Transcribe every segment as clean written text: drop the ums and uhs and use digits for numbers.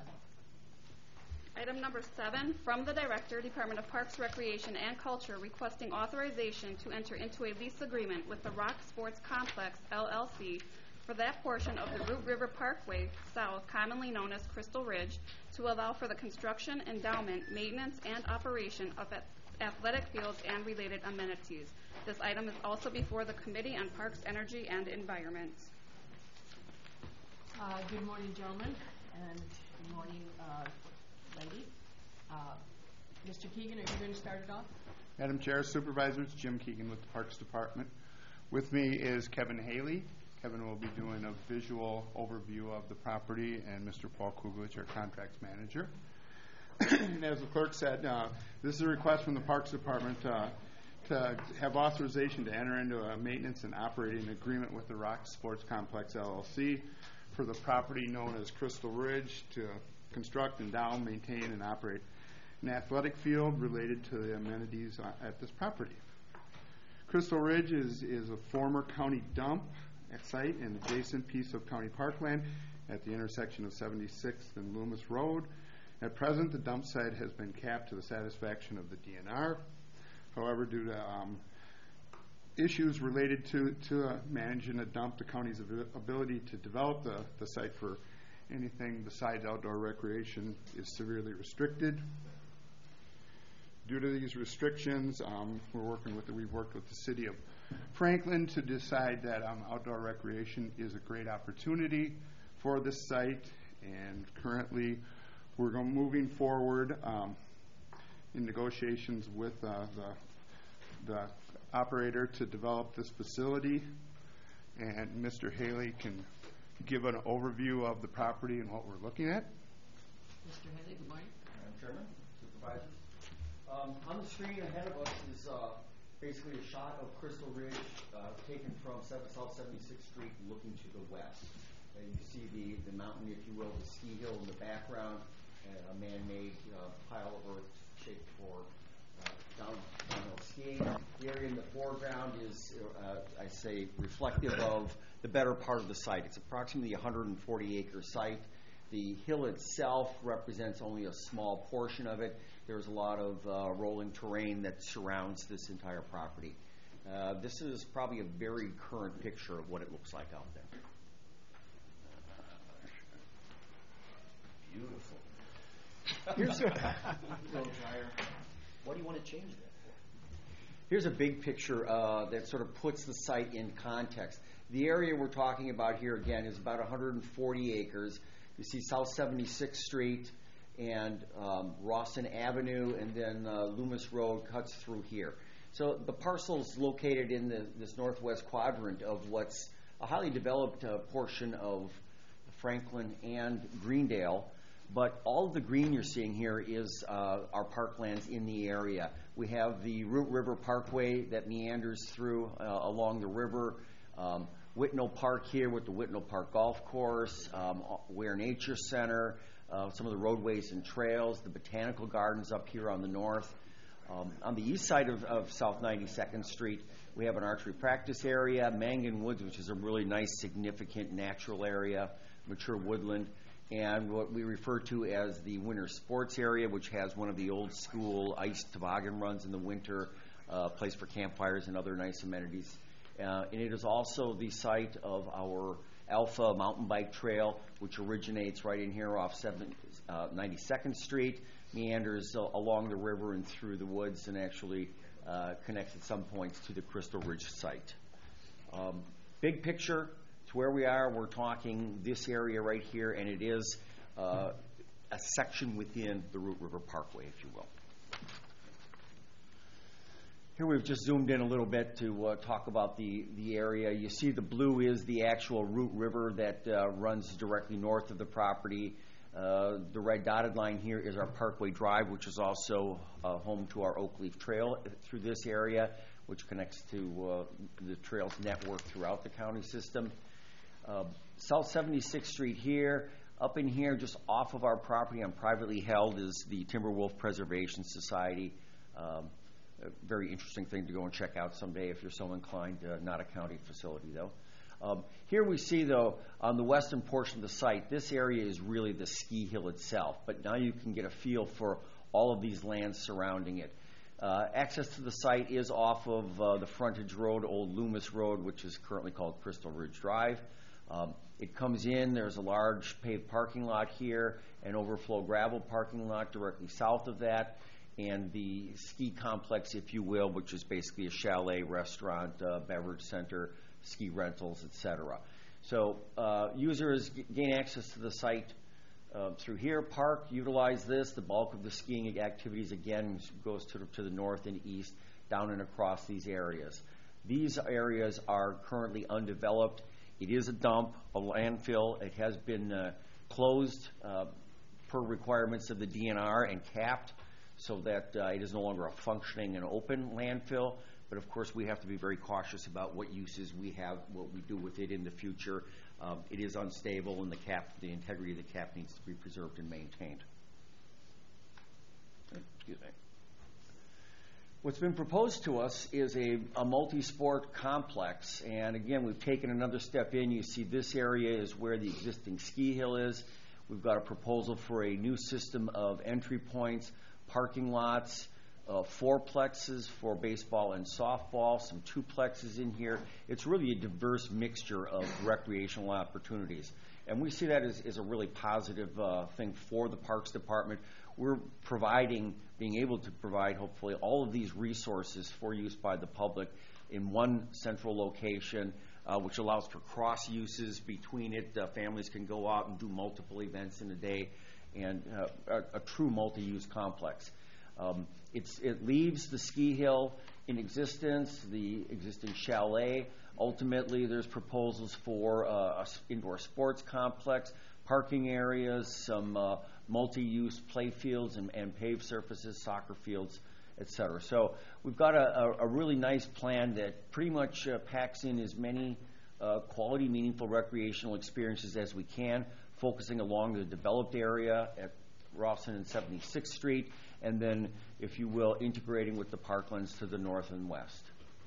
Item number 7, from the Director, Department of Parks, Recreation, and Culture, requesting authorization to enter into a lease agreement with the Rock Sports Complex, LLC, for that portion of the Root River Parkway South, commonly known as Crystal Ridge, to allow for the construction, endowment, maintenance, and operation of athletic fields and related amenities. This item is also before the Committee on Parks, Energy, and Environment. Good morning, gentlemen, and good morning, lady. Mr. Keegan, are you going to start it off? Madam Chair, Supervisors, Jim Keegan with the Parks Department. With me is Kevin Haley. Kevin will be doing a visual overview of the property, and Mr. Paul Kuglich, our contracts manager. And as the clerk said, this is a request from the Parks Department to have authorization to enter into a maintenance and operating agreement with the Rock Sports Complex, LLC, for the property known as Crystal Ridge to construct, endow, maintain, and operate an athletic field related to the amenities at this property. Crystal Ridge is a former county dump site and adjacent piece of county parkland at the intersection of 76th and Loomis Road. At present, the dump site has been capped to the satisfaction of the DNR. However, due to issues related to managing a dump, the county's ability to develop the site for anything besides outdoor recreation is severely restricted. Due to these restrictions, we've worked with the city of Franklin to decide that outdoor recreation is a great opportunity for this site, and currently we're moving forward in negotiations with the operator to develop this facility, and Mr. Haley can give an overview of the property and what we're looking at. Mr. Haley, good morning. Madam Chairman, Supervisors. On the screen ahead of us is basically a shot of Crystal Ridge taken from South 76th Street looking to the west. You see the mountain, if you will, the ski hill in the background, and a man-made pile of earth shaped for downhill skiing. The area in the foreground is, I say, reflective of the better part of the site. It's approximately a 140-acre site. The hill itself represents only a small portion of it. There's a lot of rolling terrain that surrounds this entire property. This is probably a very current picture of what it looks like out there. Beautiful. What do you want to change that for? Here's a big picture that sort of puts the site in context. The area we're talking about here, again, is about 140 acres. You see South 76th Street and Rawson Avenue, and then Loomis Road cuts through here. So the parcel's located in this northwest quadrant of what's a highly developed portion of Franklin and Greendale. But all of the green you're seeing here is our parklands in the area. We have the Root River Parkway that meanders through along the river. Whitnell Park here with the Whitnell Park Golf Course, Ware Nature Center, some of the roadways and trails, the Botanical Gardens up here on the north. On the east side of South 92nd Street, we have an archery practice area, Mangan Woods, which is a really nice, significant natural area, mature woodland, and what we refer to as the winter sports area, which has one of the old school ice toboggan runs in the winter, place for campfires and other nice amenities. And it is also the site of our Alpha mountain bike trail, which originates right in here off 92nd Street, meanders along the river and through the woods, and actually connects at some points to the Crystal Ridge site. Big picture, to where we are, we're talking this area right here, and it is a section within the Root River Parkway, if you will. Here we've just zoomed in a little bit to talk about the area. You see the blue is the actual Root River that runs directly north of the property. The red dotted line here is our Parkway Drive, which is also home to our Oak Leaf Trail through this area, which connects to the trails network throughout the county system. South 76th Street here. Up in here, just off of our property and privately held, is the Timberwolf Preservation Society. A very interesting thing to go and check out someday if you're so inclined. Not a county facility, though. Here we see, though, on the western portion of the site, this area is really the ski hill itself, but now you can get a feel for all of these lands surrounding it. Access to the site is off of the frontage road, Old Loomis Road, which is currently called Crystal Ridge Drive. It comes in, there's a large paved parking lot here, an overflow gravel parking lot directly south of that, and the ski complex, if you will, which is basically a chalet, restaurant, beverage center, ski rentals, etc. So users gain access to the site through here, park, utilize this. The bulk of the skiing activities, again, goes to the north and east, down and across these areas. These areas are currently undeveloped. It is a dump, a landfill. It has been closed per requirements of the DNR and capped so that it is no longer a functioning and open landfill. But of course, we have to be very cautious about what uses we have, what we do with it in the future. It is unstable, and the integrity of the cap needs to be preserved and maintained. Excuse me. What's been proposed to us is a multi-sport complex, and again, we've taken another step in. You see this area is where the existing ski hill is. We've got a proposal for a new system of entry points, parking lots, fourplexes for baseball and softball, some twoplexes in here. It's really a diverse mixture of recreational opportunities. And we see that as a really positive thing for the Parks Department. We're being able to provide, hopefully, all of these resources for use by the public in one central location, which allows for cross uses between it. Families can go out and do multiple events in a day, and a true multi-use complex. It leaves the ski hill in existence, the existing chalet. Ultimately, there's proposals for an indoor sports complex, parking areas, some multi-use play fields and paved surfaces, soccer fields, et cetera. So we've got a really nice plan that pretty much packs in as many quality, meaningful recreational experiences as we can, focusing along the developed area at Rawson and 76th Street, and then, if you will, integrating with the parklands to the north and west.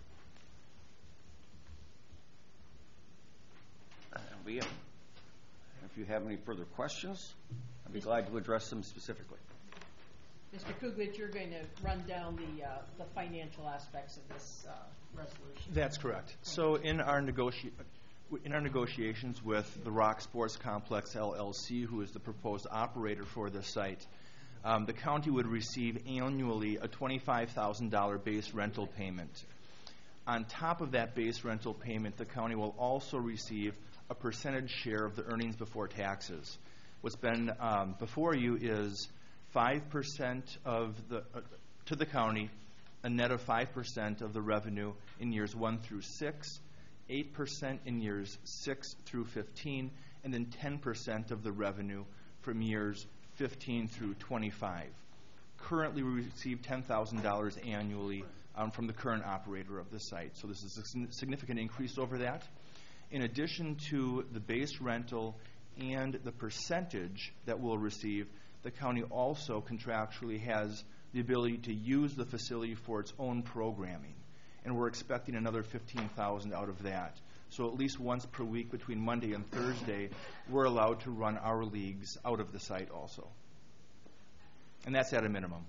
That'll be it. If you have any further questions, I'd be glad to address them specifically. Mr. Kuglich, you're going to run down the financial aspects of this resolution. That's correct. So in our negotiations with the Rock Sports Complex LLC, who is the proposed operator for the site, the county would receive annually a $25,000 base rental payment. On top of that base rental payment, the county will also receive a percentage share of the earnings before taxes. What's been before you is 5% to the county, a net of 5% of the revenue in years 1 through 6, 8% in years 6 through 15, and then 10% of the revenue from years 15 through 25. Currently, we receive $10,000 annually from the current operator of the site. So this is a significant increase over that. In addition to the base rental and the percentage that we'll receive, the county also contractually has the ability to use the facility for its own programming. And we're expecting another $15,000 out of that. So at least once per week between Monday and Thursday, we're allowed to run our leagues out of the site also. And that's at a minimum.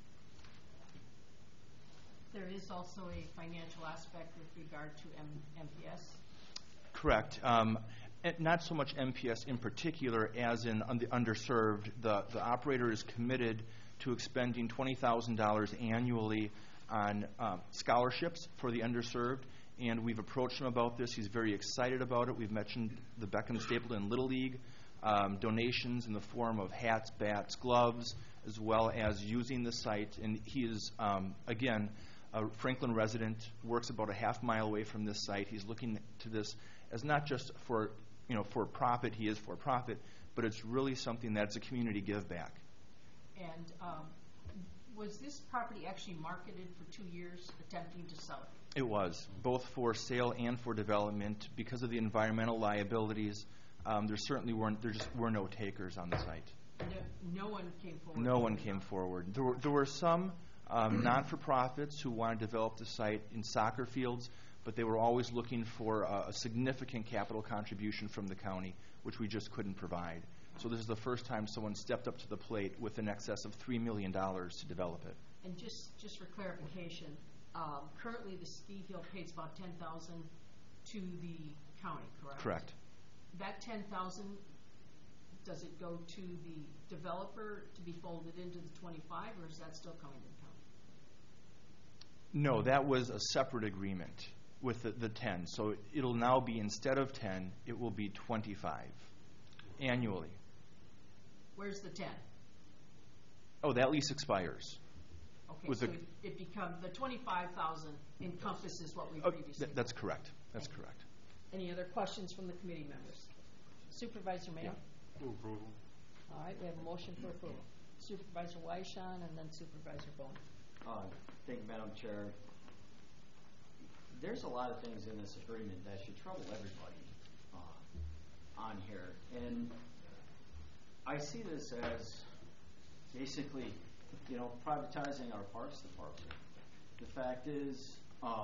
There is also a financial aspect with regard to MPS. Correct. Not so much MPS in particular as in the underserved. The operator is committed to expending $20,000 annually on scholarships for the underserved, and we've approached him about this. He's very excited about it. We've mentioned the Beckham Stapleton Little League, donations in the form of hats, bats, gloves, as well as using the site. And he is, again, a Franklin resident, works about a half mile away from this site. He's looking to this as not just for profit. He is for profit, but it's really something that's a community give back. And was this property actually marketed for 2 years, attempting to sell it? It was, both for sale and for development. Because of the environmental liabilities, there just were no takers on the site. No one came forward? No one came forward. There were some not-for-profits who wanted to develop the site in soccer fields, but they were always looking for a significant capital contribution from the county, which we just couldn't provide. So this is the first time someone stepped up to the plate with an excess of $3 million to develop it. And just for clarification, currently the ski hill pays about $10,000 to the county, correct? Correct. That $10,000, does it go to the developer to be folded into the 25, or is that still coming to the county? No, that was a separate agreement with the 10. So it'll now be, instead of 10, it will be 25 annually. Where's the 10? Oh, that lease expires. Okay, With so the- it becomes, the 25,000 encompasses what we previously. That's correct. That's correct. Any other questions from the committee members? Supervisor Mayo? Move approval. All right, we have a motion for approval. Supervisor Weishan and then Supervisor Bowman. Thank you, Madam Chair. There's a lot of things in this agreement that should trouble everybody on here. And I see this as basically, privatizing our parks department. The fact is,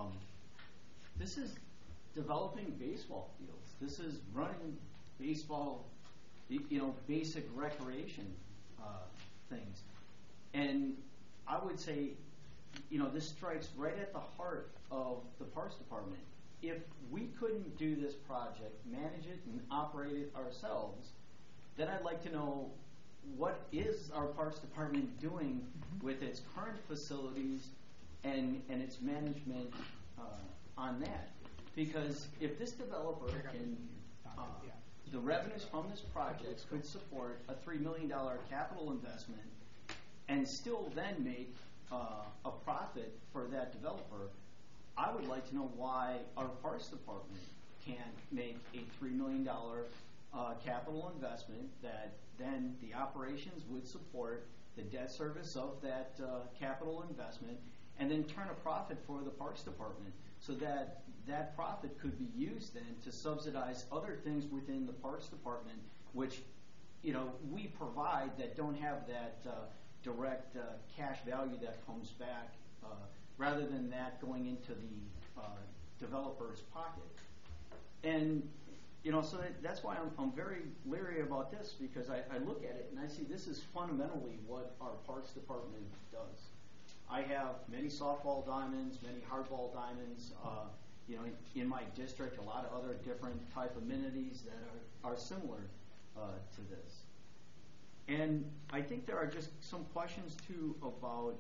this is developing baseball fields. This is running baseball, basic recreation things. And I would say, this strikes right at the heart of the Parks Department. If we couldn't do this project, manage it, and operate it ourselves, then I'd like to know what is our Parks Department doing with its current facilities and its management on that. Because if this developer can, the revenues from this project could support a $3 million capital investment and still then make a profit for that developer, I would like to know why our Parks Department can't make a $3 million capital investment that then the operations would support the debt service of that capital investment and then turn a profit for the Parks Department so that that profit could be used then to subsidize other things within the Parks Department, which we provide that don't have that direct cash value that comes back, rather than that going into the developer's pocket. And so that's why I'm very leery about this, because I look at it and I see this is fundamentally what our Parks Department does. I have many softball diamonds, many hardball diamonds, in my district, a lot of other different type amenities that are similar to this. And I think there are just some questions too about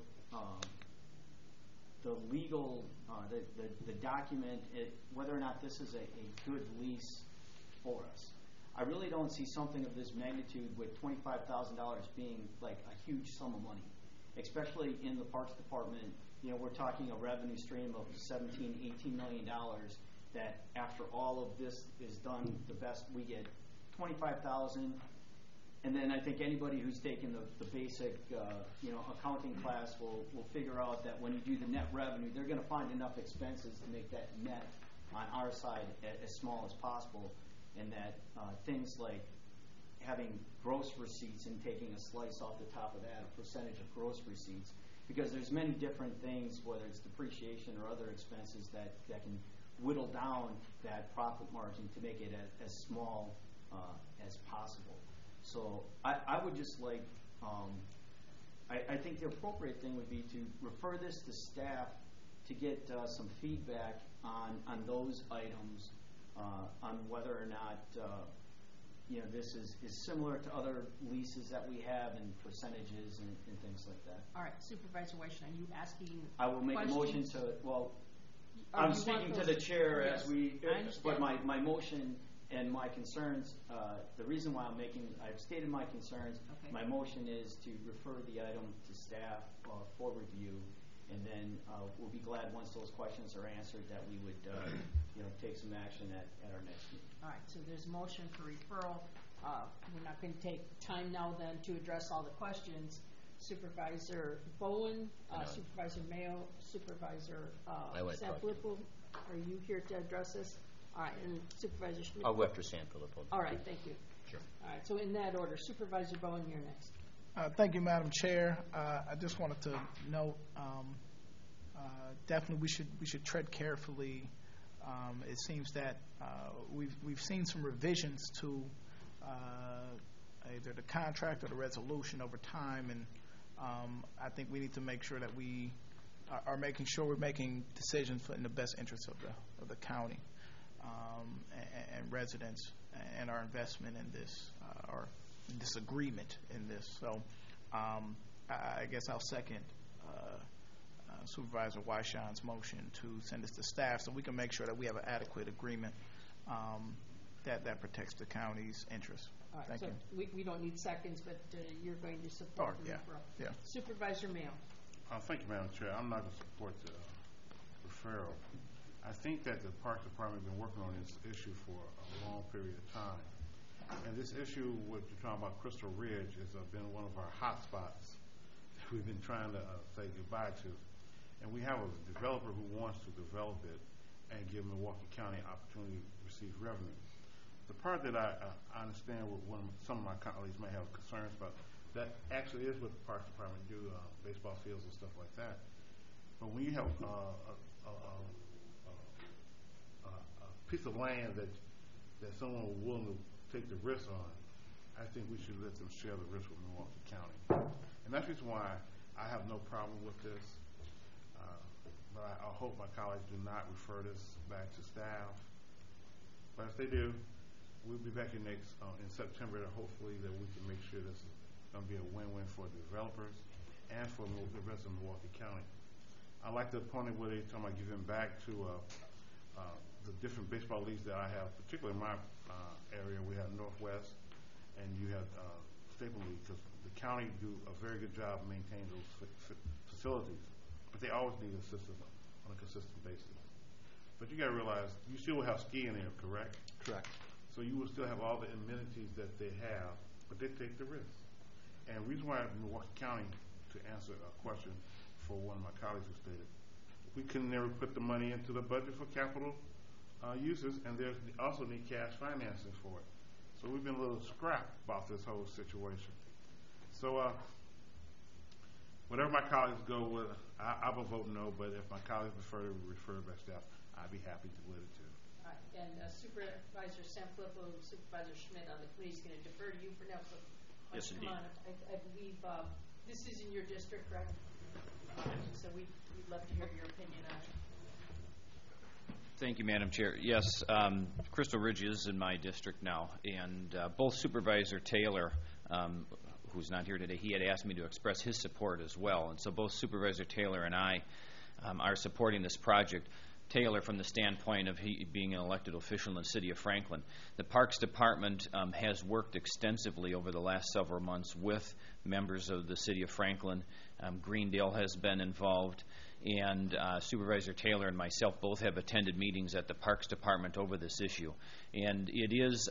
the legal, the document, whether or not this is a good lease for us. I really don't see something of this magnitude with $25,000 being like a huge sum of money, especially in the Parks Department. We're talking a revenue stream of $17, $18 million that after all of this is done, the best we get $25,000. And then I think anybody who's taken the basic accounting class will figure out that when you do the net revenue, they're going to find enough expenses to make that net on our side as small as possible, and that things like having gross receipts and taking a slice off the top of that, a percentage of gross receipts, because there's many different things, whether it's depreciation or other expenses that can whittle down that profit margin to make it as small as possible. So I would just like, I think the appropriate thing would be to refer this to staff to get some feedback on those items, on whether or not this is similar to other leases that we have and percentages and things like that. All right, Supervisor Weishan, are you asking I will make questions? a motion to, well, Or I'm you want speaking to those- the chair Yes, as we, I understand. but my motion and my concerns, the reason why I've stated my concerns, Okay. my motion is to refer the item to staff for review, and then we'll be glad once those questions are answered that we would take some action at our next meeting. All right, so there's a motion for referral. We're not going to take time now then to address all the questions. Supervisor Bowen, Supervisor Mayo, Supervisor Sanfilippo, are you here to address this? All right, and Supervisor Schmidt. I'll go after Sanfilippo. All right, thank you. Sure. All right, so in that order, Supervisor Bowen, you're next. Thank you, Madam Chair. I just wanted to note, definitely we should tread carefully It seems that we've seen some revisions to either the contract or the resolution over time, and I think we need to make sure that we are making sure we're making decisions in the best interest of the county and residents and our investment in this or this agreement in this. So I guess I'll second Supervisor Weishawn's motion to send this to staff so we can make sure that we have an adequate agreement that protects the county's interests. All right, Thank so you. we don't need seconds, but you're going to support the referral. Yeah. Supervisor Mayo. Thank you, Madam Chair. I'm not going to support the referral. I think that the Parks Department has been working on this issue for a long period of time. And this issue, what you're talking about, Crystal Ridge, has been one of our hot spots that we've been trying to say goodbye to. And we have a developer who wants to develop it and give Milwaukee County an opportunity to receive revenue. The part that I understand what some of my colleagues may have concerns about, that actually is what the Parks Department do, baseball fields and stuff like that. But when you have a piece of land that someone is willing to take the risk on, I think we should let them share the risk with Milwaukee County. And that's the reason why I have no problem with this. But I hope my colleagues do not refer this back to staff. But if they do, we'll be back in September, hopefully, that we can make sure this is going to be a win-win for the developers and for the rest of Milwaukee County. I like the point where they're talking about giving back to the different baseball leagues that I have, particularly in my area. We have Northwest, and you have Staple League, because the county do a very good job maintaining those facilities, but they always need assistance on a consistent basis. But you got to realize, you still will have skiing there, correct? Correct. So you will still have all the amenities that they have, but they take the risk. And the reason why Milwaukee County, to answer a question for one of my colleagues who stated, we could never put the money into the budget for capital uses, and they also need cash financing for it. So we've been a little scrapped about this whole situation. So whatever my colleagues go with, I will vote no, but if my colleagues prefer to refer it back to staff, I'd be happy to with it too. All right, and Supervisor Sanfilippo, Supervisor Schmidt on the committee is going to defer to you for now. Yes, indeed. I believe this is in your district, correct? So we'd love to hear your opinion on it. Thank you, Madam Chair. Yes, Crystal Ridge is in my district now, and both Supervisor Taylor, who's not here today, he had asked me to express his support as well, and so both Supervisor Taylor and I are supporting this project. Taylor, from the standpoint of he being an elected official in the city of Franklin. The Parks Department has worked extensively over the last several months with members of the city of Franklin. Greendale has been involved, and Supervisor Taylor and myself both have attended meetings at the Parks Department over this issue. And it is,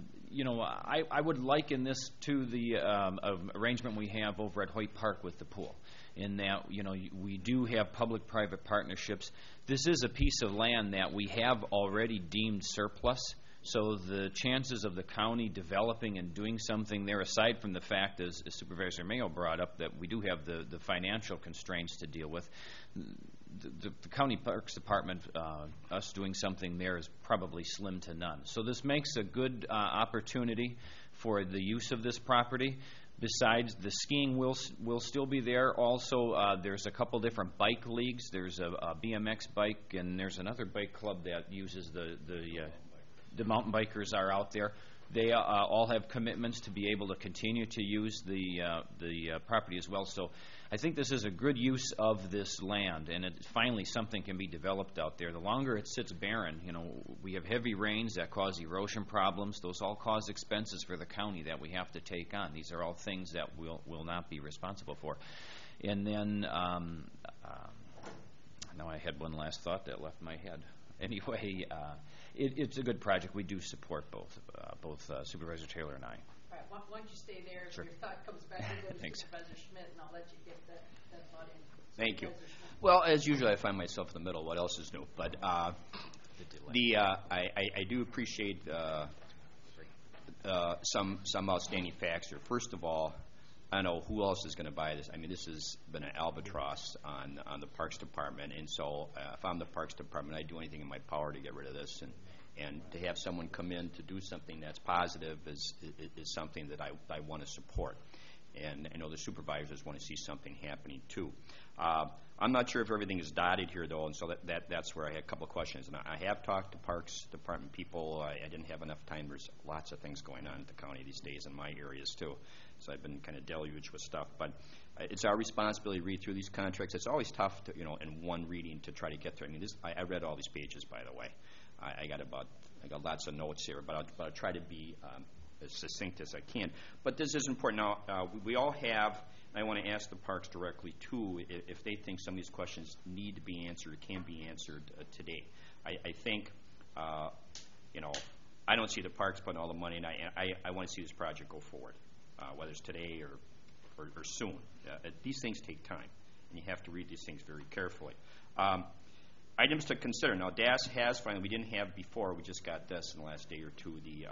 I would liken this to the arrangement we have over at Hoyt Park with the pool, in that, we do have public-private partnerships. This is a piece of land that we have already deemed surplus, so the chances of the county developing and doing something there, aside from the fact, as Supervisor Mayo brought up, that we do have the financial constraints to deal with, the County Parks Department, us doing something there is probably slim to none. So this makes a good opportunity for the use of this property. Besides, the skiing will still be there. Also, there's a couple different bike leagues. There's a BMX bike, and there's another bike club that uses the mountain bikers are out there. They all have commitments to be able to continue to use the property as well. So I think this is a good use of this land, and finally something can be developed out there. The longer it sits barren, we have heavy rains that cause erosion problems. Those all cause expenses for the county that we have to take on. These are all things that we'll not be responsible for. And then, now I had one last thought that left my head. Anyway, it's a good project. We do support both Supervisor Taylor and I. All right, why don't you stay there? Sure. If your thought comes back, we'll go to Thanks. Supervisor Schmidt, and I'll let you get that thought in. Thank you. Supervisor Schmidt. Well, as usual, I find myself in the middle. What else is new? But I do appreciate some outstanding facts here. First of all, I don't know who else is going to buy this. I mean, this has been an albatross on the Parks Department, and so if I'm the Parks Department, I'd do anything in my power to get rid of this, and to have someone come in to do something that's positive is something that I want to support. And I know the supervisors want to see something happening too. I'm not sure if everything is dotted here, though, and so that's where I had a couple of questions. And I have talked to Parks Department people. I didn't have enough time. There's lots of things going on at the county these days in my areas, too. So I've been kind of deluged with stuff. But it's our responsibility to read through these contracts. It's always tough to, in one reading to try to get through. I mean, I read all these pages, by the way. I got lots of notes here, but I'll try to be as succinct as I can. But this is important. Now, we all have, and I want to ask the parks directly, too, if they think some of these questions need to be answered, can be answered today. I think, I don't see the parks putting all the money, and I want to see this project go forward, whether it's today or soon. These things take time, and you have to read these things very carefully. Items to consider. Now, DAS has finally, we didn't have before, we just got this in the last day or two, the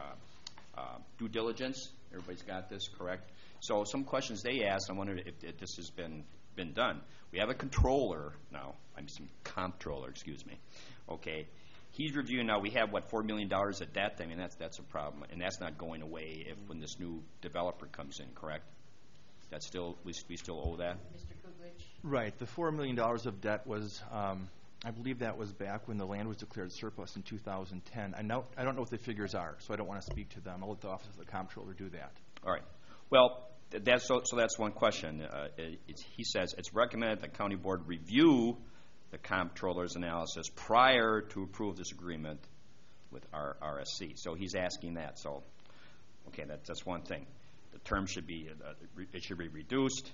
due diligence. Everybody's got this, correct? So some questions they asked, I wondered if this has been done. We have a controller now. Comptroller, excuse me. Okay. He's reviewing now. We have, $4 million of debt? I mean, that's a problem. And that's not going away when this new developer comes in, correct? That's still, we still owe that? Mr. Kuglich? Right. The $4 million of debt was, I believe that was back when the land was declared surplus in 2010. I don't know what the figures are, so I don't want to speak to them. I'll let the Office of the Comptroller do that. All right. Well, that's one question. He says it's recommended the county board review the comptroller's analysis prior to approve this agreement with our RSC. So he's asking that. So, okay, that's one thing. The term should be reduced.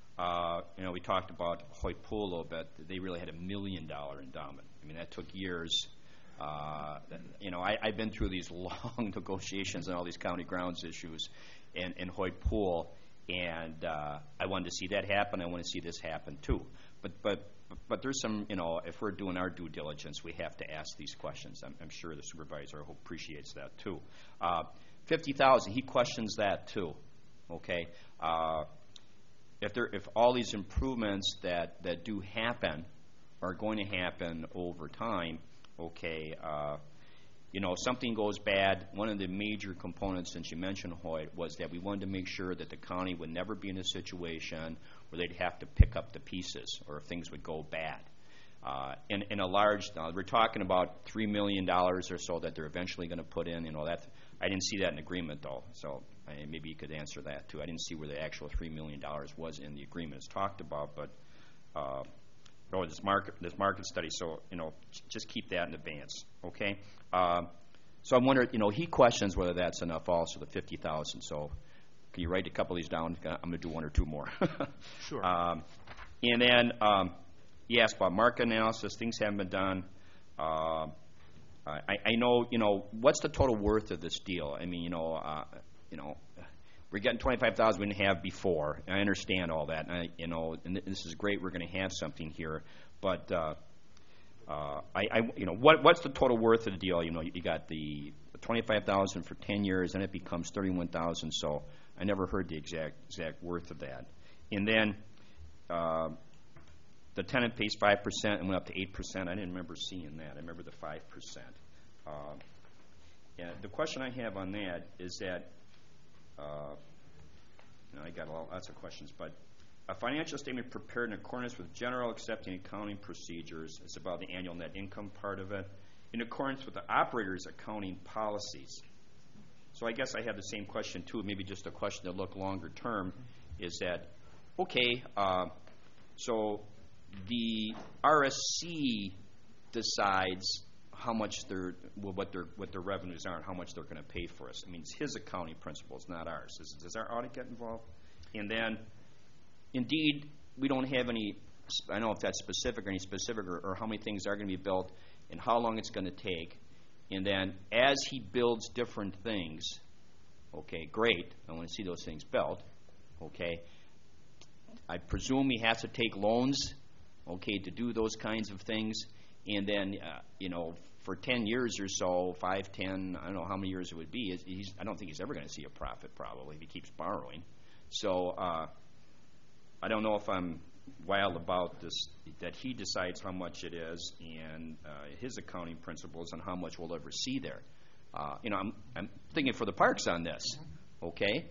We talked about Hoyt Pool a little bit. They really had $1 million endowment. I mean, that took years. I've been through these long negotiations on all these county grounds issues in Hoyt Pool, and I wanted to see that happen. I want to see this happen too. But there's some, if we're doing our due diligence, we have to ask these questions. I'm sure the supervisor appreciates that too. $50,000, he questions that too. Okay. If all these improvements that do happen are going to happen over time, okay, something goes bad. One of the major components, since you mentioned Hoyt, was that we wanted to make sure that the county would never be in a situation where they'd have to pick up the pieces or if things would go bad. In a large, we're talking about $3 million or so that they're eventually going to put in. I didn't see that in the agreement, though, so maybe you could answer that, too. I didn't see where the actual $3 million was in the agreement. It's talked about, but this market study, so, just keep that in advance, okay? So I'm wondering, he questions whether that's enough also, the $50,000, so can you write a couple of these down? I'm going to do one or two more. Sure. And then he asked about market analysis. Things haven't been done. I know, what's the total worth of this deal? I mean, we're getting $25,000 we didn't have before. And I understand all that. And and this is great. We're going to have something here, but what's the total worth of the deal? You got the $25,000 for 10 years, and it becomes $31,000. So I never heard the exact worth of that. And then the tenant pays 5% and went up to 8%. I didn't remember seeing that. I remember the 5%. The question I have on that is that I got lots of questions, but a financial statement prepared in accordance with general accepting accounting procedures. It's about the annual net income part of it, in accordance with the operator's accounting policies. So I guess I have the same question too, maybe just a question to look longer term, is that, okay, so the RSC decides how much what their revenues are and how much they're going to pay for us. I mean, it's his accounting principles, not ours. Does our audit get involved? And then, indeed, we don't have any, I don't know if that's specific or any specific or how many things are going to be built and how long it's going to take. And then, as he builds different things, okay, great, I want to see those things built, okay. I presume he has to take loans, okay, to do those kinds of things. And then, for 10 years or so, 5, 10, I don't know how many years it would be, I don't think he's ever going to see a profit probably if he keeps borrowing. So I don't know if I'm wild about this, that he decides how much it is and his accounting principles and how much we'll ever see there. I'm thinking for the parks on this, okay?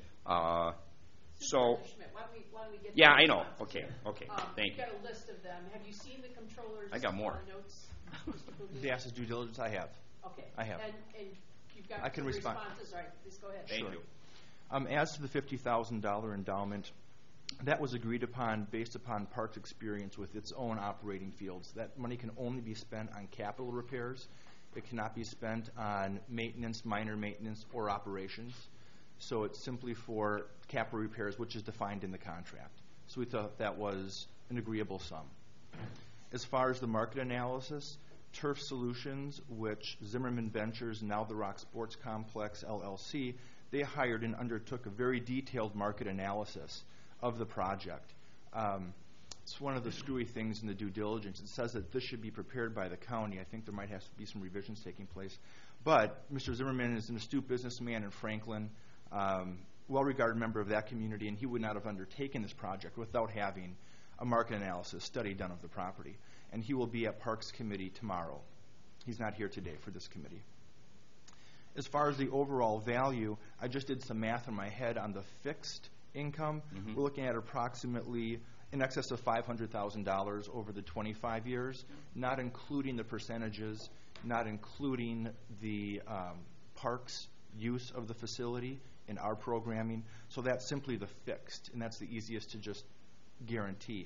So, Schmidt, why don't we get yeah, to I the know. responses? Okay, thank you. We've got a list of them. Have you seen the controller's I got more. Notes? Mr. Kugler? The asked due diligence, I have. Okay. I have. And you've got I can two respond. responses. All right, please go ahead. Thank you. As to the $50,000 endowment, that was agreed upon based upon Parks' experience with its own operating fields. That money can only be spent on capital repairs. It cannot be spent on maintenance, minor maintenance, or operations. So it's simply for capital repairs, which is defined in the contract. So we thought that was an agreeable sum. As far as the market analysis, Turf Solutions, which Zimmerman Ventures, now the Rock Sports Complex, LLC, they hired and undertook a very detailed market analysis of the project. It's one of the screwy things in the due diligence. It says that this should be prepared by the county. I think there might have to be some revisions taking place. But Mr. Zimmerman is an astute businessman in Franklin, well-regarded member of that community, and he would not have undertaken this project without having a market analysis study done of the property. And he will be at Parks Committee tomorrow. He's not here today for this committee. As far as the overall value, I just did some math in my head on the fixed income. Mm-hmm. We're looking at approximately in excess of $500,000 over the 25 years, not including the percentages, not including the parks use of the facility in our programming. So that's simply the fixed, and that's the easiest to just guarantee.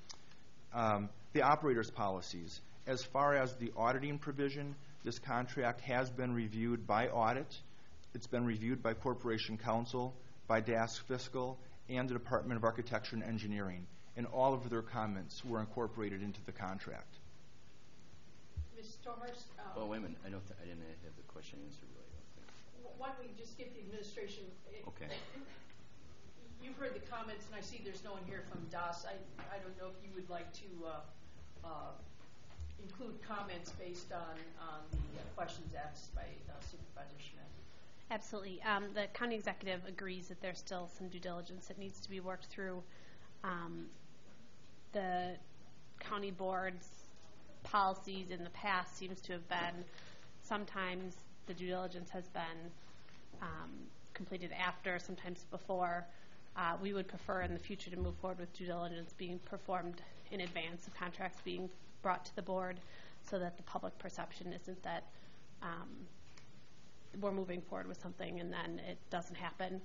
The operator's policies. As far as the auditing provision, this contract has been reviewed by audit. It's been reviewed by Corporation Counsel, by DAS Fiscal, and the Department of Architecture and Engineering. And all of their comments were incorporated into the contract. Ms. Torhurst? Oh, wait a minute. I didn't have the question answered really. Why don't we just get the administration? Okay. You've heard the comments, and I see there's no one here from DAS. I don't know if you would like to include comments based on the questions asked by Supervisor Schmidt. Absolutely. The county executive agrees that there's still some due diligence that needs to be worked through. The county board's policies in the past seems to have been sometimes the due diligence has been completed after, sometimes before. We would prefer in the future to move forward with due diligence being performed in advance of contracts being brought to the board so that the public perception isn't that we're moving forward with something and then it doesn't happen.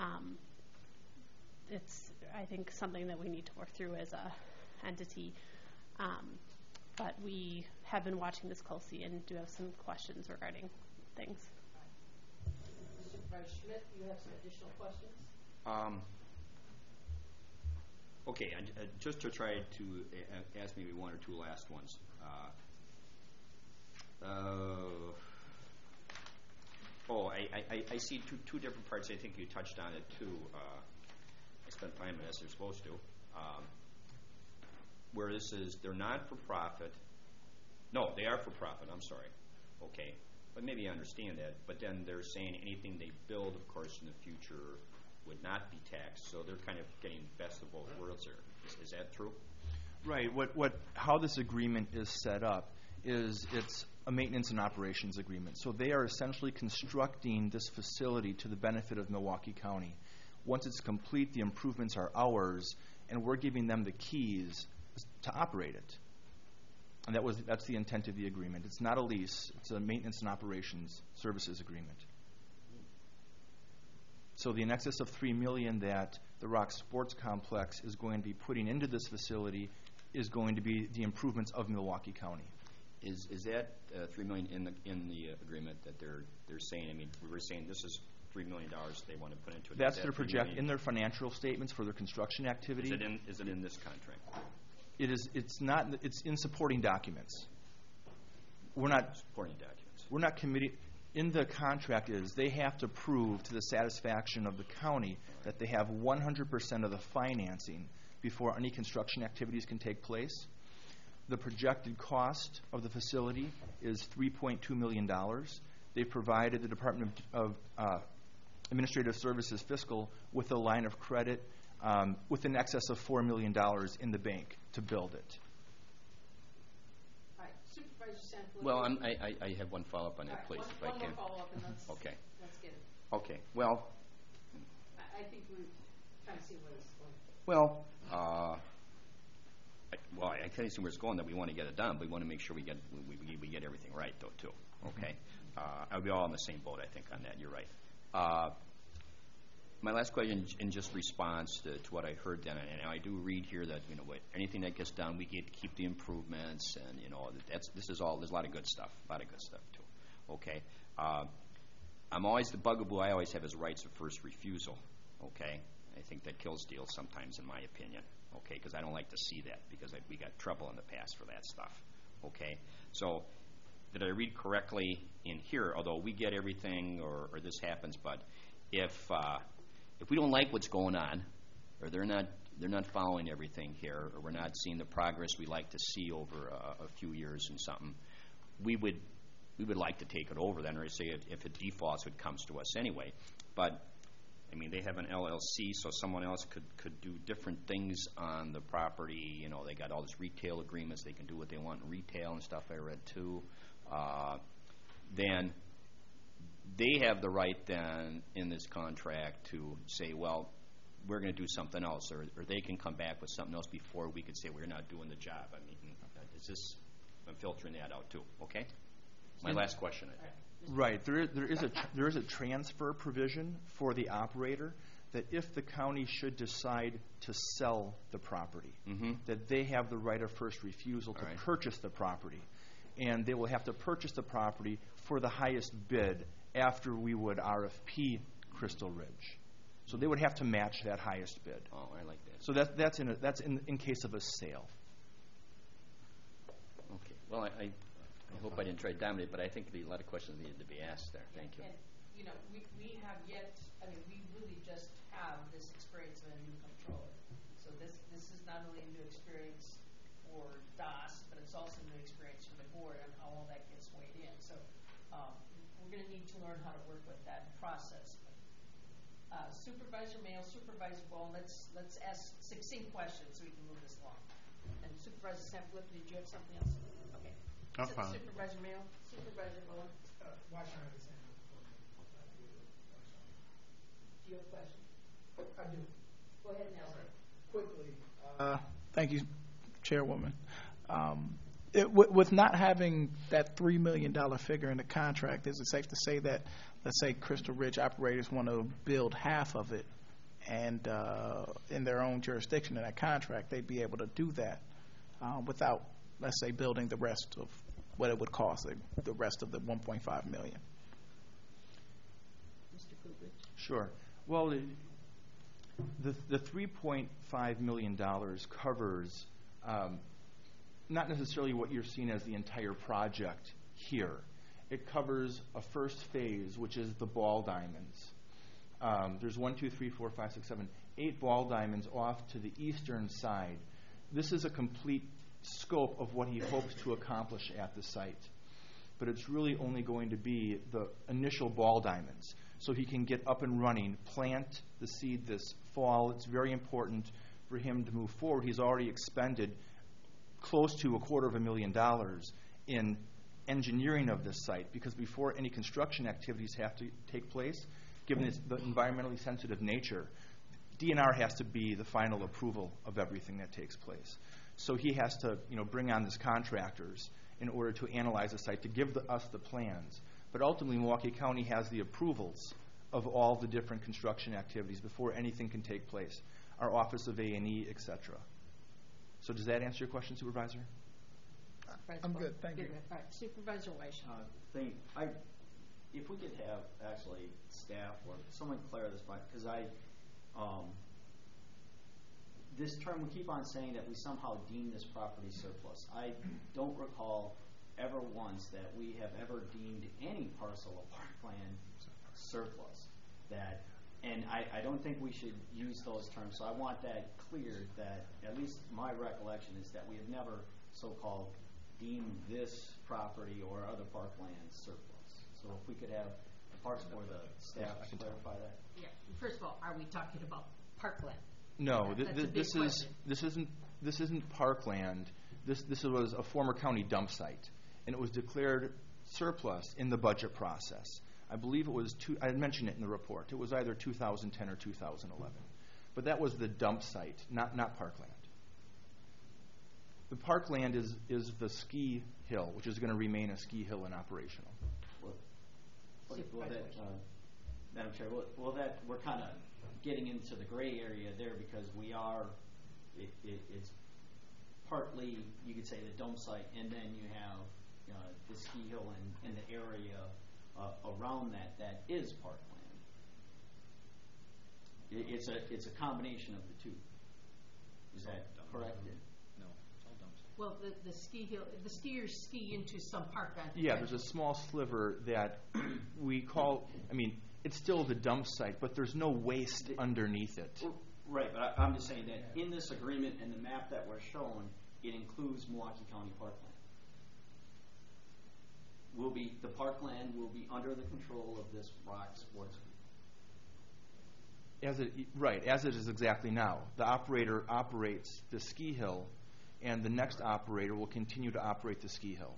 It's, I think, something that we need to work through as a entity. But we have been watching this closely and do have some questions regarding things. Supervisor Schmidt, you have some additional questions? Okay, and just to try to ask maybe one or two last ones. I see two different parts. I think you touched on it too. I spent time as they're supposed to. Where this is, they're not for profit. No, they are for profit. I'm sorry. Okay, but maybe I understand that. But then they're saying anything they build, of course, in the future would not be taxed. So they're kind of getting best of both worlds there. Is that true? Right. How this agreement is set up is it's a maintenance and operations agreement. So they are essentially constructing this facility to the benefit of Milwaukee County. Once it's complete, the improvements are ours, and we're giving them the keys to operate it. And that's the intent of the agreement. It's not a lease. It's a maintenance and operations services agreement. So the in excess of $3 million that the Rock Sports Complex is going to be putting into this facility is going to be the improvements of Milwaukee County. Is that $3 million in the agreement that they're saying? I mean, we were saying this is $3 million they want to put into it. That's their project in their financial statements for their construction activity. Is it in this contract? It is. It's not. It's in supporting documents. We're not supporting documents. We're not committing. In the contract is they have to prove to the satisfaction of the county that they have 100% of the financing before any construction activities can take place. The projected cost of the facility is $3.2 million. They provided the Department of Administrative Services Fiscal with a line of credit with an excess of $4 million in the bank to build it. All right, Supervisor Sanfilippo. Well, I have one follow-up on that, please, if I One can. more follow-up, and let's Okay. get it. Okay, well, I think we kind of see where this is going. well, I kind of see where it's going, that we want to get it done, but we want to make sure we get everything right, though, too. Okay? I'll be all in the same boat, I think, on that. You're right. My last question, in just response to what I heard then, and I do read here that, anything that gets done, we get to keep the improvements, and, there's a lot of good stuff, too. Okay? The bugaboo I always have is rights of first refusal. Okay? I think that kills deals sometimes, in my opinion. Okay? Because I don't like to see that, because we got trouble in the past for that stuff. Okay? So, did I read correctly in here, although we get everything or this happens, but if we don't like what's going on, or they're not following everything here, or we're not seeing the progress we like to see over a few years and something, we would like to take it over then, or say if it defaults, it comes to us anyway. But they have an LLC, so someone else could do different things on the property. They got all these retail agreements. They can do what they want in retail and stuff, I read too. Then they have the right then in this contract to say, well, we're going to do something else, or they can come back with something else before we could say we're not doing the job. I'm filtering that out too. Okay. My last question, I think. Right. There is a transfer provision for the operator that if the county should decide to sell the property, that they have the right of first refusal to purchase the property. And they will have to purchase the property for the highest bid after we would RFP Crystal Ridge. So they would have to match that highest bid. Oh, I like that. So that's in case of a sale. Okay. Well, I hope I didn't try to dominate, but I think a lot of questions needed to be asked there. Thank you. And, we have yet, we really just have this experience of a new controller. So this is not only a new experience for DAS, but it's also a new experience for the board and how all that gets weighed in. So we're going to need to learn how to work with that process. Supervisor Mayo, Supervisor Bowen, let's ask succinct questions so we can move this along. And Supervisor Sanfilippo, did you have something else? Okay. I'm fine. Supervisor Mayo, Supervisor Bowen. Why can't I say Do you have a question? I do. Go ahead, Nelson. Quickly. Thank you, Chairwoman. With not having that $3 million figure in the contract, is it safe to say that, let's say, Crystal Ridge operators want to build half of it, and in their own jurisdiction in that contract, they'd be able to do that without, let's say, building the rest of what it would cost, the rest of the $1.5 million? Mr. Coolidge. Sure. Well, the $3.5 million covers not necessarily what you're seeing as the entire project here. It covers a first phase, which is the ball diamonds. There's 1, 2, 3, 4, 5, 6, 7, 8 ball diamonds off to the eastern side. This is a complete scope of what he hopes to accomplish at the site. But it's really only going to be the initial ball diamonds. So he can get up and running, plant the seed this fall. It's very important for him to move forward. He's already expended close to $250,000 in engineering of this site, because before any construction activities have to take place, given the environmentally sensitive nature, DNR has to be the final approval of everything that takes place. So he has to, bring on his contractors in order to analyze the site, to give us the plans. But ultimately, Milwaukee County has the approvals of all the different construction activities before anything can take place. Our Office of A&E, et cetera. So does that answer your question, Supervisor? I'm good, thank you. All right, Supervisor Weiss. If we could have actually staff or someone clear this point, because this term, we keep on saying that we somehow deem this property surplus. I don't recall ever once that we have ever deemed any parcel of parkland surplus. And I don't think we should use those terms. So I want that cleared, that at least my recollection is that we have never so-called deemed this property or other parkland surplus. So if we could have Parks Board, the staff, clarify that? Yeah, first of all, are we talking about parkland? No, That's a big question. this isn't parkland. This was a former county dump site, and it was declared surplus in the budget process. I believe it was I mentioned it in the report. It was either 2010 or 2011, but that was the dump site, not parkland. The parkland is the ski hill, which is going to remain a ski hill and operational. Madam Chair, we're kind of getting into the gray area there because we are, it's partly, you could say, the dump site, and then you have the ski hill and the area around that is parkland. It's a combination of the two. Is that correct? No, it's all dump site. Well, the ski hill, the skiers ski into some parkland. Yeah, there's a small sliver that we call, it's still the dump site, but there's no waste underneath it. Right, but I'm just saying that in this agreement and the map that we're showing, it includes Milwaukee County parkland. The parkland will be under the control of this Rock Sports Group. As it is exactly now. The operator operates the ski hill, and the next operator will continue to operate the ski hill.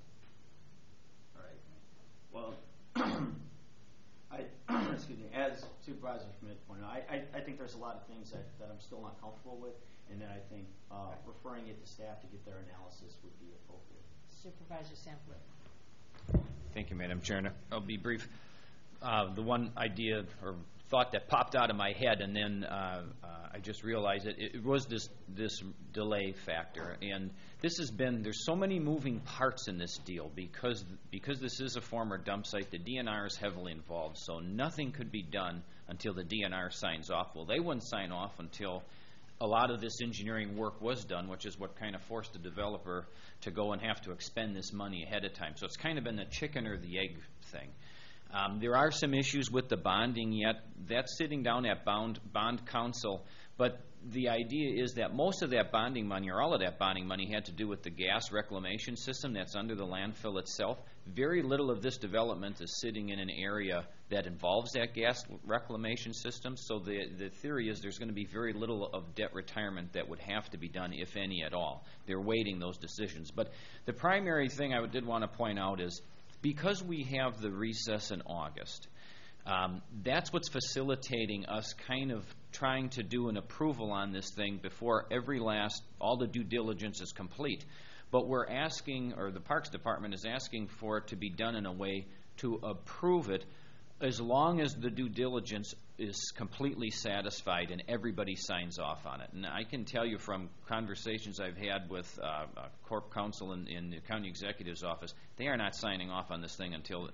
All right. Well, excuse me, as Supervisor Schmidt pointed out, I think there's a lot of things that I'm still not comfortable with, and that I think referring it to staff to get their analysis would be appropriate. Supervisor Sampley. Thank you, Madam Chair. And I'll be brief. The one idea or thought that popped out of my head, and then I just realized it was this delay factor. And this has been, there's so many moving parts in this deal because this is a former dump site. The DNR is heavily involved, so nothing could be done until the DNR signs off. Well, they wouldn't sign off until a lot of this engineering work was done, which is what kind of forced the developer to go and have to expend this money ahead of time. So it's kind of been the chicken or the egg thing. There are some issues with the bonding yet. That's sitting down at bond council. But the idea is that most of that bonding money, or all of that bonding money, had to do with the gas reclamation system that's under the landfill itself. Very little of this development is sitting in an area that involves that gas reclamation system. So the theory is there's going to be very little of debt retirement that would have to be done, if any at all. They're waiting those decisions. But the primary thing I did want to point out is because we have the recess in August, that's what's facilitating us kind of trying to do an approval on this thing before all the due diligence is complete. But we're asking, or the Parks Department is asking for it to be done in a way to approve it as long as the due diligence is completely satisfied and everybody signs off on it. And I can tell you from conversations I've had with Corp Counsel in the County Executive's office, they are not signing off on this thing until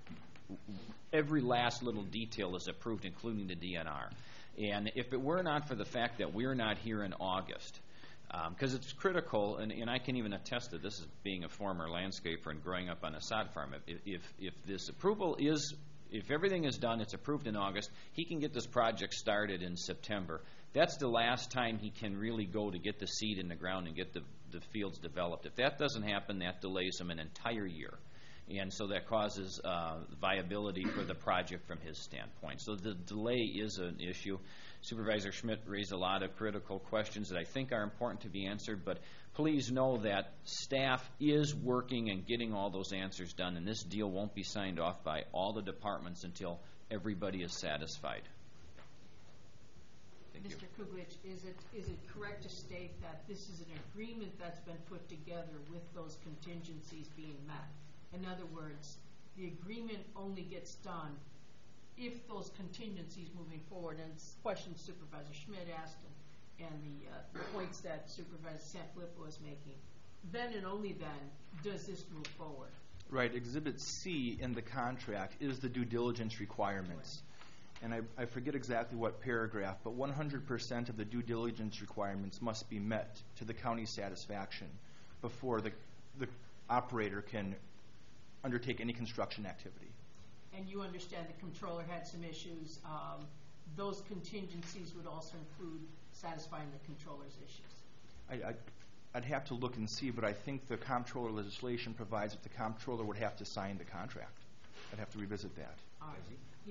every last little detail is approved, including the DNR. And if it were not for the fact that we're not here in August, because it's critical, and I can even attest to this as being a former landscaper and growing up on a sod farm, if this approval is, if everything is done, it's approved in August, he can get this project started in September. That's the last time he can really go to get the seed in the ground and get the fields developed. If that doesn't happen, that delays him an entire year. And so that causes viability for the project from his standpoint. So the delay is an issue. Supervisor Schmidt raised a lot of critical questions that I think are important to be answered, but please know that staff is working and getting all those answers done, and this deal won't be signed off by all the departments until everybody is satisfied. Thank you. Mr. Kuglich, is it correct to state that this is an agreement that's been put together with those contingencies being met? In other words, the agreement only gets done if those contingencies moving forward, and it's questions Supervisor Schmidt asked and the points that Supervisor Sanfilippo was making, then and only then does this move forward. Right. Exhibit C in the contract is the due diligence requirements. Right. And I forget exactly what paragraph, but 100% of the due diligence requirements must be met to the county's satisfaction before the operator can undertake any construction activity. And you understand the controller had some issues. Those contingencies would also include satisfying the controller's issues. I'd have to look and see, but I think the comptroller legislation provides that the comptroller would have to sign the contract. I'd have to revisit that. All right.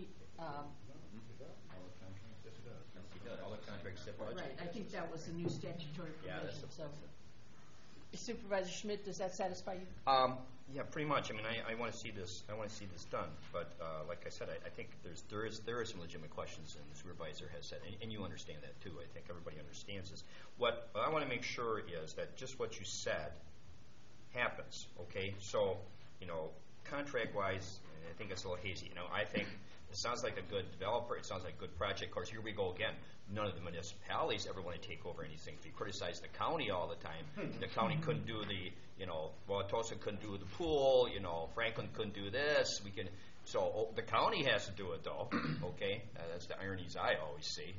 All the contracts except budget. Right, I think that was the new statutory Yeah, that's provision, so. Supervisor Schmidt, does that satisfy you? Yeah, pretty much. I mean, I want to see this. I want to see this done. But like I said, I think there is some legitimate questions, and the supervisor has said, and you understand that too. I think everybody understands this. What I want to make sure is that just what you said happens. Okay, so contract-wise, I think it's a little hazy. I think it sounds like a good developer. It sounds like a good project. Of course, here we go again. None of the municipalities ever want to take over anything. We criticize the county all the time. The county couldn't do Wauwatosa couldn't do the pool. Franklin couldn't do this. So the county has to do it though. Okay, that's the ironies I always see.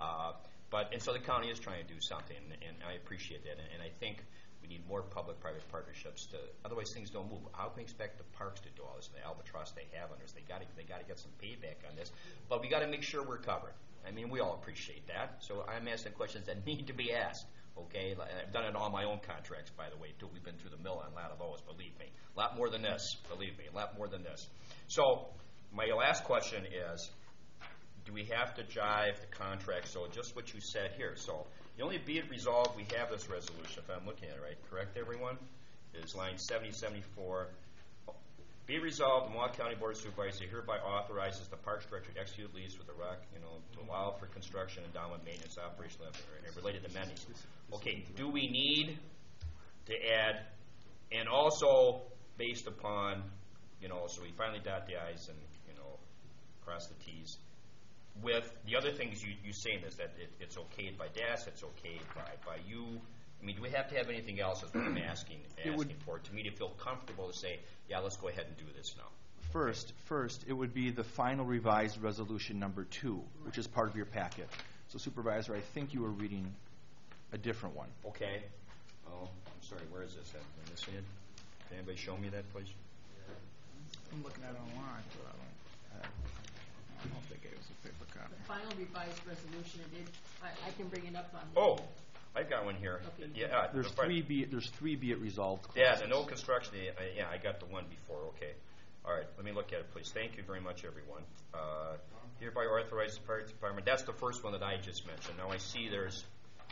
And so the county is trying to do something, and I appreciate that. And I think we need more public-private partnerships. Otherwise, things don't move. How can we expect the parks to do all this? The albatross they have on us, they got to get some payback on this. But we got to make sure we're covered. I mean, we all appreciate that. So I'm asking questions that need to be asked. Okay, I've done it on my own contracts, by the way, too. We've been through the mill on a lot of those. Believe me, a lot more than this. Believe me, a lot more than this. So my last question is, do we have to jive the contract? So just what you said here. So the only be it resolved, we have this resolution, if I'm looking at it right. Correct, everyone? Is line 7074. Be it resolved, the Milwaukee County Board of Supervisors hereby authorizes the Parks Director to execute lease with the ROC, to allow for construction, endowment, maintenance, operational, and related amenities. Okay, do we need to add, and also based upon, so we finally dot the I's and, cross the T's. With the other things you saying is that it's okayed by DAS, it's okayed by you. I mean, do we have to have anything else as what I'm asking for to me to feel comfortable to say, yeah, let's go ahead and do this now? First, it would be the final revised resolution number 2, which is part of your packet. So, Supervisor, I think you were reading a different one. Okay. Oh, I'm sorry. Where is this at? Am I missing it? Can anybody show me that, please? I'm looking at it online, so I don't know if they gave us a paper copy. The final revised resolution, I can bring it up on. Oh, I've got one here. Okay. Yeah, there's three be it resolved clauses. Yeah, the no construction. Yeah, I got the one before. Okay. All right, let me look at it, please. Thank you very much, everyone. Hereby authorize the Parks Department. That's the first one that I just mentioned. Now I see there's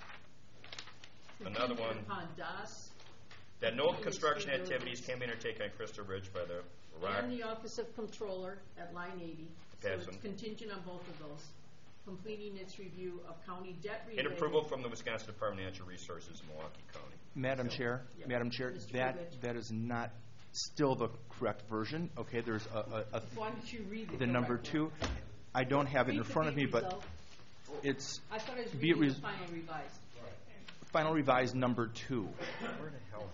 another one. Upon DAS. That no construction activities can be undertaken on Crystal Ridge by the ROC. And the Office of Comptroller at line 80. So it's contingent on both of those. Completing its review of county debt related. And approval from the Wisconsin Department of Natural Resources in Milwaukee County. Madam Chair, that is not still the correct version. Okay, there's why don't you read the number 2. I don't have it in front of me, but it's I thought it was reading the final revised. Final revised number 2. Where the hell?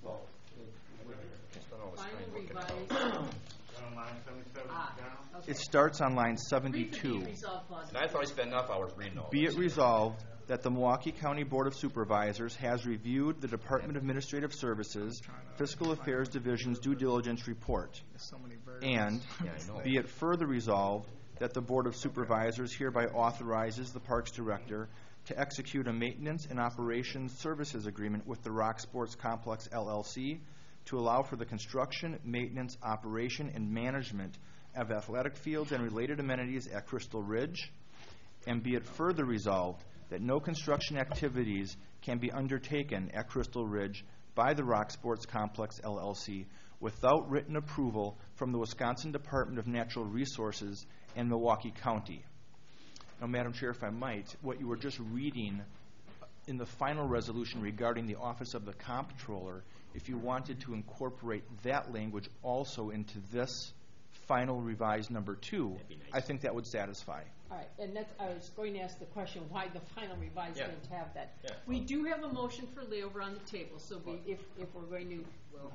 Final revised. Okay. It starts on line 72. And I thought I spent enough hours reading all Be it resolved that the Milwaukee County Board of Supervisors has reviewed the Department of Administrative Services Fiscal Affairs Division's due diligence report. And be it further resolved that the Board of Supervisors hereby authorizes the Parks Director to execute a maintenance and operations services agreement with the ROC Sports Complex, LLC, to allow for the construction, maintenance, operation, and management of athletic fields and related amenities at Crystal Ridge, and be it further resolved that no construction activities can be undertaken at Crystal Ridge by the ROC Sports Complex, LLC, without written approval from the Wisconsin Department of Natural Resources and Milwaukee County. Now, Madam Chair, if I might, what you were just reading in the final resolution regarding the Office of the Comptroller, if you wanted to incorporate that language also into this final revised number 2, nice. I think that would satisfy. All right, and I was going to ask the question why the final revised didn't have that. Yeah. We do have a motion for layover on the table, so if we're going to,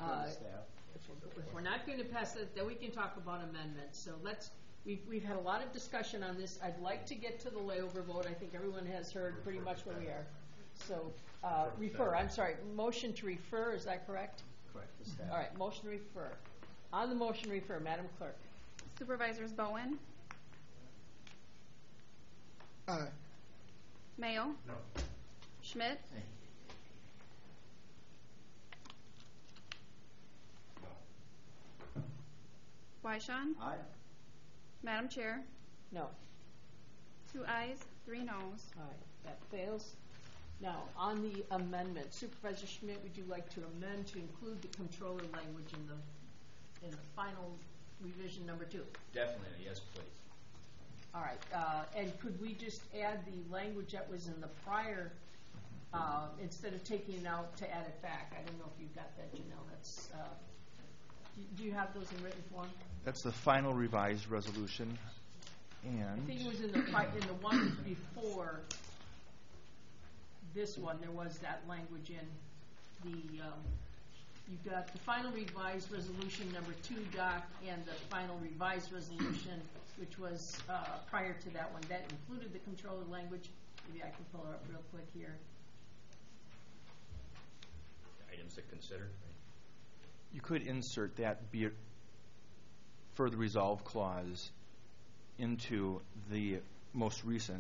if we're not going to pass it, then we can talk about amendments. So we've had a lot of discussion on this. I'd like to get to the layover vote. I think everyone has heard pretty much where we are. So motion to refer, is that correct? Correct. All right, motion to refer. On the motion to refer, Madam Clerk. Supervisors Bowen? Aye. Mayo? No. Schmidt? Wyshawn? Aye. Madam Chair, No. 2 ayes, 3 noes. All right, that fails. Now, on the amendment, Supervisor Schmidt, would you like to amend to include the controller language in the final revision number 2? Definitely, yes, please. All right, and could we just add the language that was in the prior, instead of taking it out, to add it back? I don't know if you've got that, Janelle. That's, do you have those in written form? That's the final revised resolution. I think it was in the one before this one. There was that language in the. You've got the final revised resolution number 2, Doc, and the final revised resolution, which was prior to that one. That included the controller language. Maybe I can pull it up real quick here. Items to consider. You could insert that be it further resolve clause into the most recent.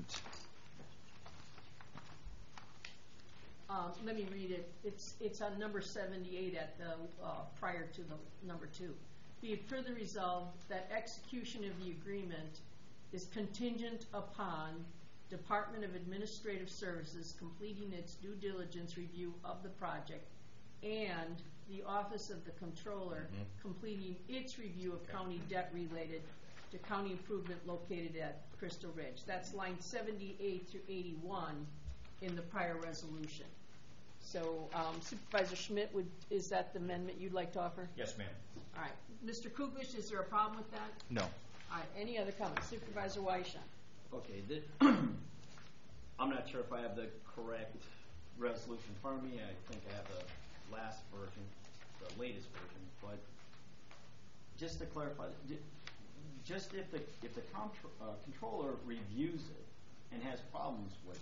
Let me read it. It's on number 78 at the prior to the number 2. Be it further resolved that execution of the agreement is contingent upon Department of Administrative Services completing its due diligence review of the project and the Office of the Controller completing its review of county debt related to county improvement located at Crystal Ridge. That's line 78 through 81 in the prior resolution. So Supervisor Schmidt, is that the amendment you'd like to offer? Yes, ma'am. All right. Mr. Kuglish, is there a problem with that? No. All right. Any other comments? Supervisor Wyshawn. Okay, I'm not sure if I have the correct resolution in front of me. I think I have the last version, the latest version. But just to clarify, just if the controller reviews it and has problems with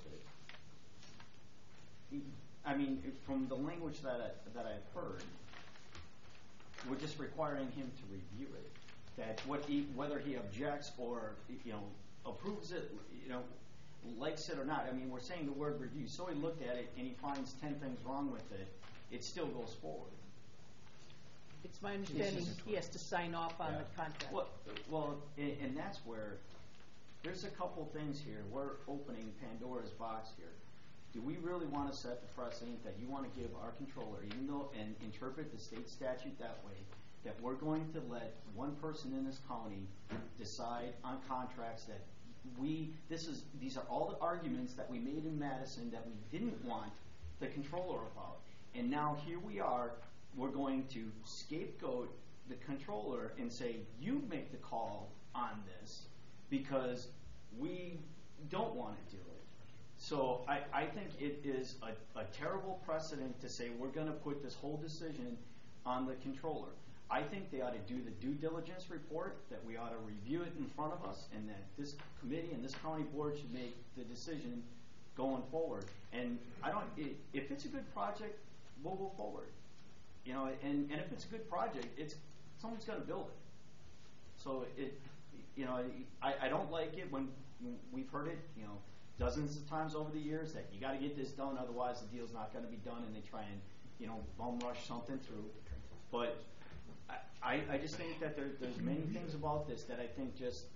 it, I mean, from the language that I've heard, we're just requiring him to review it. That whether he objects or approves it, likes it or not. I mean, we're saying the word review. So he looked at it and he finds 10 things wrong with it. It still goes forward. It's my understanding he has to sign off on the contract. Well, and that's where there's a couple things here. We're opening Pandora's box here. Do we really want to set the precedent that you want to give our controller, even though, and interpret the state statute that way, that we're going to let one person in this county decide on contracts that these are all the arguments that we made in Madison that we didn't want the controller about. And now here we are, we're going to scapegoat the controller and say, you make the call on this because we don't want to do it. So I think it is a terrible precedent to say we're going to put this whole decision on the controller. I think they ought to do the due diligence report, that we ought to review it in front of us, and that this committee and this county board should make the decision going forward. And if it's a good project, we'll go forward. And if it's a good project, someone's got to build it. So I don't like it when we've heard it, dozens of times over the years that you got to get this done, otherwise the deal's not going to be done, and they try and bum rush something through. But I just think that there's many things about this that I think just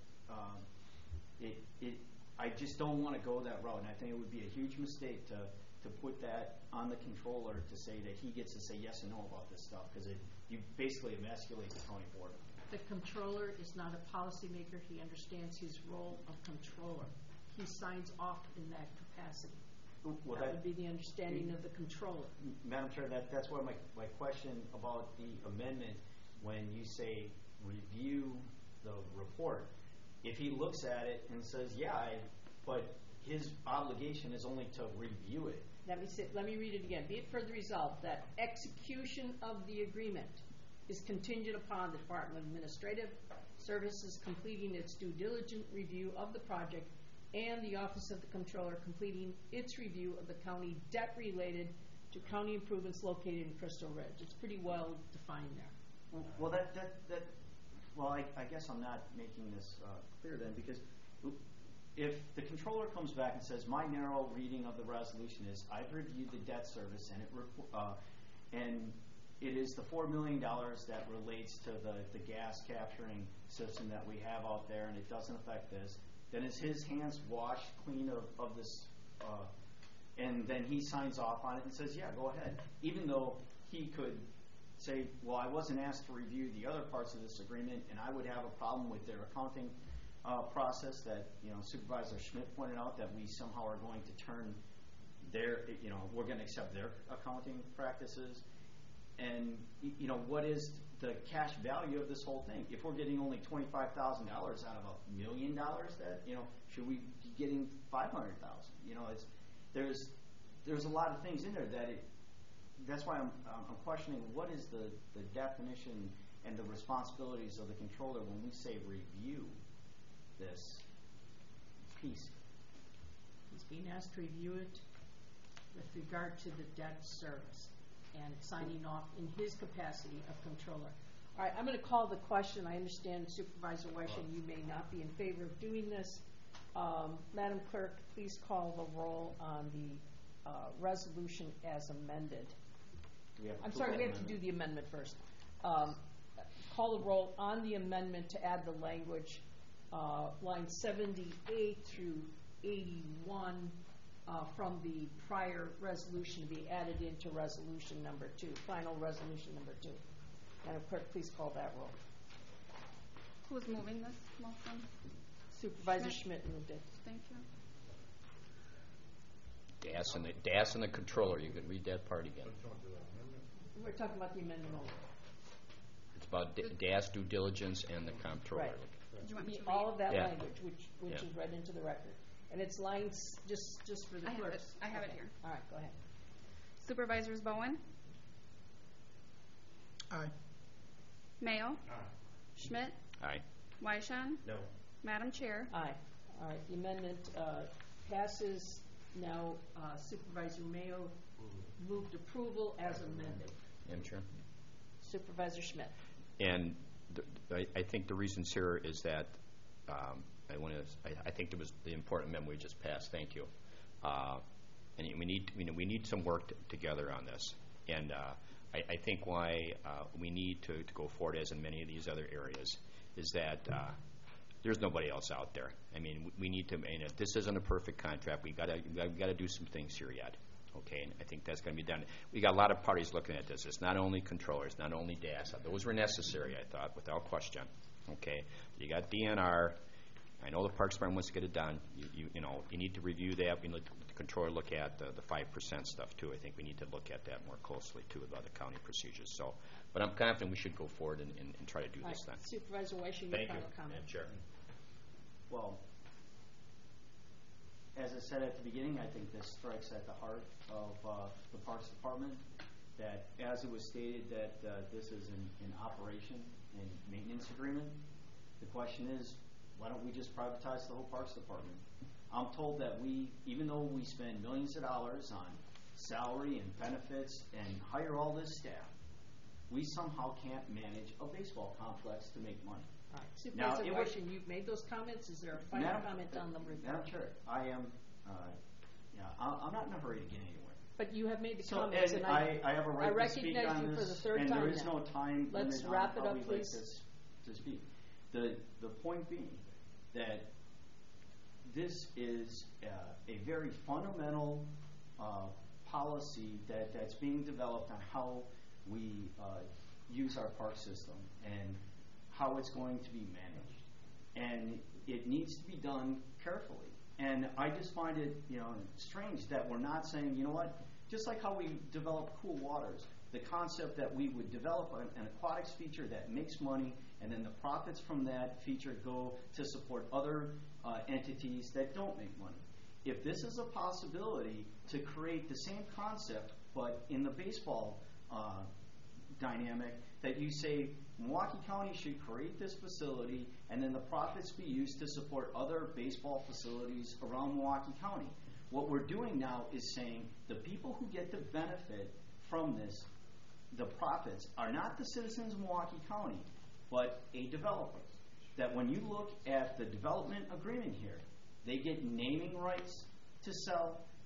I just don't want to go that route, and I think it would be a huge mistake to put that on the controller to say that he gets to say yes and no about this stuff, because you basically emasculate the county board. The controller is not a policymaker. He understands his role of controller. He signs off in that capacity. Well, that would be the understanding of the controller. Madam Chair, that's why my question about the amendment, when you say review the report, if he looks at it and says, but his obligation is only to review it. Let me read it again. Be it further resolved that execution of the agreement is contingent upon the Department of Administrative Services completing its due diligent review of the project and the Office of the Controller completing its review of the county debt related to county improvements located in Crystal Ridge. It's pretty well defined there. Well, I guess I'm not making this clear then, because if the controller comes back and says, my narrow reading of the resolution is I've reviewed the debt service and it is the $4 million that relates to the gas capturing system that we have out there, and it doesn't affect this, then is his hands washed clean of this, and then he signs off on it and says, yeah, go ahead. Even though he could say, well, I wasn't asked to review the other parts of this agreement, and I would have a problem with their accounting process that, Supervisor Schmidt pointed out, that we somehow are going to turn their, we're going to accept their accounting practices. And, what is the cash value of this whole thing? If we're getting only $25,000 out of $1 million, that, should we be getting $500,000? There's a lot of things in there that's why I'm questioning what is the definition and the responsibilities of the controller when we say review this piece. He's being asked to review it with regard to the debt service and signing off in his capacity of controller. All right, I'm going to call the question. I understand, Supervisor Weishan, you may not be in favor of doing this. Madam Clerk, please call the roll on the resolution as amended. I'm sorry, we have to do the amendment first. Call the roll on the amendment to add the language, lines 78 through 81 from the prior resolution to be added into resolution number 2, final resolution number 2. Madam Clerk, please call that roll. Who's moving this motion? Supervisor Schmidt moved it. Thank you. DAS and the controller. You can read that part again. We're talking about the amendment only. It's about DAS due diligence and the comptroller. Right. Do you want me to All read? of that Yeah. language, which is read into the record. And it's lines, just for the clerks. I have it here. All right, go ahead. Supervisors Bowen, Aye. Mayo, Schmidt, Aye. Weishan, No. Madam Chair. Aye. All right, the amendment passes. Now Supervisor Mayo moved approval as amended. Madam Chair. Supervisor Schmidt. And I think the reasons here is that I think there was the important amendment we just passed. Thank you. And we need some work together on this. And I think why we need to go forward, as in many of these other areas, is that there's nobody else out there. I mean, we need to. And this isn't a perfect contract. We got to do some things here yet. Okay, and I think that's going to be done. We got a lot of parties looking at this. It's not only controllers, not only DAS. Those were necessary, I thought, without question. Okay, you got DNR. I know the Parks Department wants to get it done. You need to review that. We need the controller look at the 5% stuff too. I think we need to look at that more closely too with other county procedures. So, but I'm confident we should go forward and try to do this then. Supervisor Weishan, your final comment. Madam Chair. Well, as I said at the beginning, I think this strikes at the heart of the Parks Department, that as it was stated that this is an operation and maintenance agreement. The question is, why don't we just privatize the whole Parks Department? I'm told that even though we spend millions of dollars on salary and benefits and hire all this staff, we somehow can't manage a baseball complex to make money. All right. Supervisor Weishan, you've made those comments. Is there a final comment on the report? Madam Chair, I am. I'm not in a hurry to get anywhere. But you have made the comments, and I have a right to speak recognize on you this, for the third and time there is now. no time Let's limit wrap on it how up, we like please. to speak. The point being that this is a very fundamental policy that's being developed on how we use our park system and how it's going to be managed, and it needs to be done carefully. And I just find it, strange that we're not saying, you know what, just like how we develop cool waters, the concept that we would develop an aquatics feature that makes money, and then the profits from that feature go to support other entities that don't make money. If this is a possibility to create the same concept, but in the baseball dynamic, that you say Milwaukee County should create this facility and then the profits be used to support other baseball facilities around Milwaukee County. What we're doing now is saying the people who get the benefit from this, the profits, are not the citizens of Milwaukee County, but a developer. That when you look at the development agreement here, they get naming rights to sell,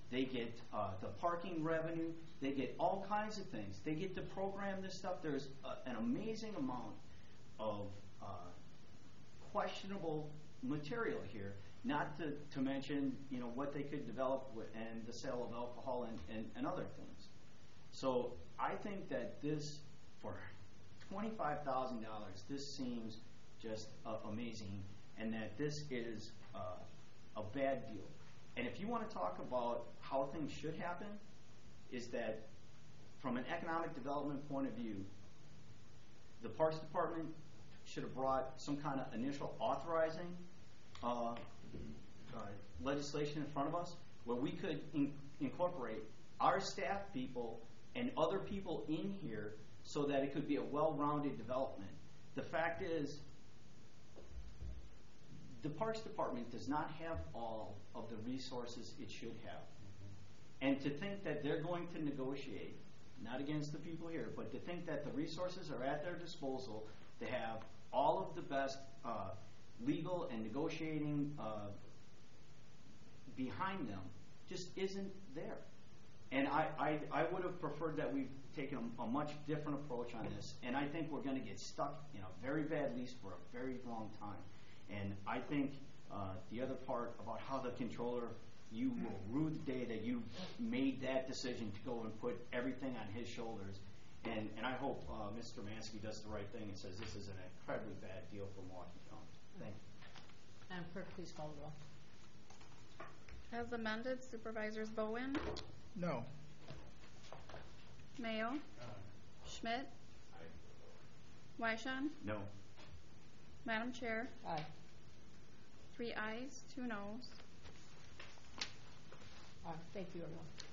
they get the parking revenue, they get all kinds of things. They get to program this stuff. There's an amazing amount of questionable material here, not to mention what they could develop and the sale of alcohol and other things. So I think that this, for $25,000, this seems just amazing, and that this is a bad deal. And if you want to talk about how things should happen, is that from an economic development point of view, the Parks Department should have brought some kind of initial authorizing legislation in front of us where we could incorporate our staff people and other people in here so that it could be a well-rounded development. The fact is, the Parks Department does not have all of the resources it should have. And to think that they're going to negotiate, not against the people here, but to think that the resources are at their disposal to have all of the best legal and negotiating behind them just isn't there. And I would have preferred that we've taken a much different approach on this. And I think we're going to get stuck in a very bad lease for a very long time. And I think the other part about how the controller, you will rue the day that you made that decision to go and put everything on his shoulders. And I hope Mr. Mansky does the right thing and says this is an incredibly bad deal for Milwaukee County. Thank you. Madam Clerk, please call the roll. As amended, Supervisors Bowen, No. Mayo, Schmidt, Wyshan, No. Madam Chair, Aye. 3 ayes, 2 noes. Thank you, everyone.